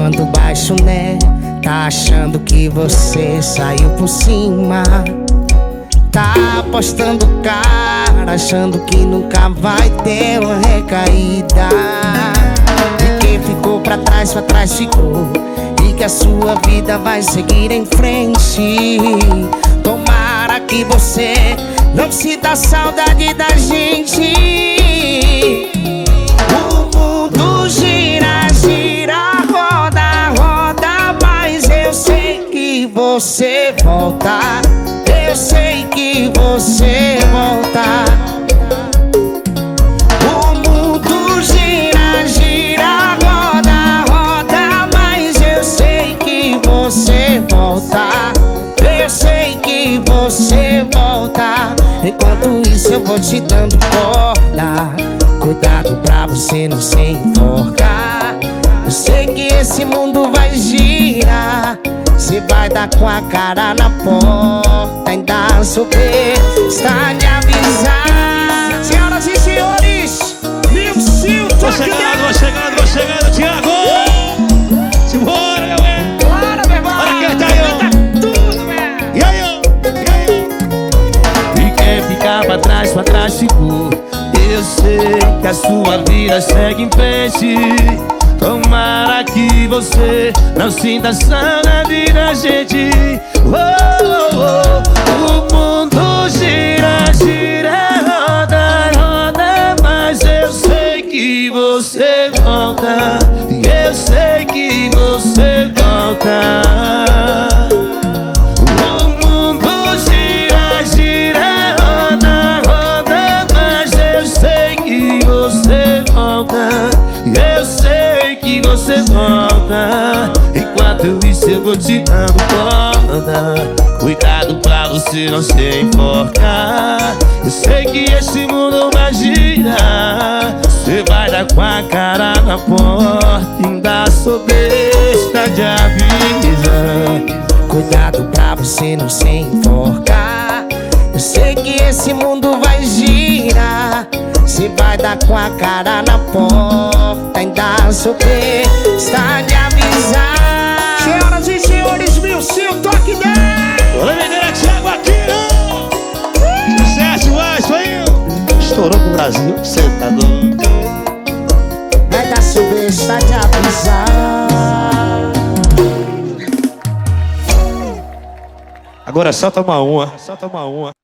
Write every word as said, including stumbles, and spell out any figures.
falando baixo, né? Tá achando que você saiu por cima. Tá apostando cara, achando que nunca vai ter uma recaída. E quem ficou pra trás, pra trás ficou. E que a sua vida vai seguir em frente. Tomara que você não sinta saudade da gente. O mundo gira, gira, roda, roda, mas eu sei que você volta. Eu sei que você volta. O mundo gira, gira, roda, roda, mas eu sei que você volta. Eu sei que você volta. Enquanto isso eu vou te dando corda. Cuidado pra você não se enforcar. Eu sei que esse mundo vai girar. Você vai dar com a cara na porta. Ainda souber, está de avisar. Senhoras e senhores, Nilson, vou chegando, vou chegando, vou chegando, Thiago. Simbora, meu velho. Bora, meu irmão. Olha quem tá aí, ó. Tudo, velho. E aí, ó. E aí, E quem ficar pra trás, pra trás ficou. Eu sei que a sua vida segue em frente. Tomara que você não sinta saudade da gente. Oh, oh, oh. O mundo gira, gira, roda, roda, mas eu sei que você volta. Eu sei que você volta. O mundo gira, gira, roda, roda, mas eu sei que você volta. Eu sei que você volta. Enquanto isso eu vou te dando corda. Cuidado pra você não se enforcar. Eu sei que esse mundo vai girar. Você vai dar com a cara na porta. Ainda sou besta de avisar. Cuidado pra você não se enforcar. Eu sei que esse mundo vai girar. Você vai dar com a cara na porta. Ainda souber, está de avisar. Senhoras e senhores, Nilson, toque dez. olha a menina, Thiago aqui, ó. Sucesso, vai, isso aí. Estourou pro Brasil, você tá doido. Ainda souber, está de avisar. Agora é só tomar uma, só tomar uma.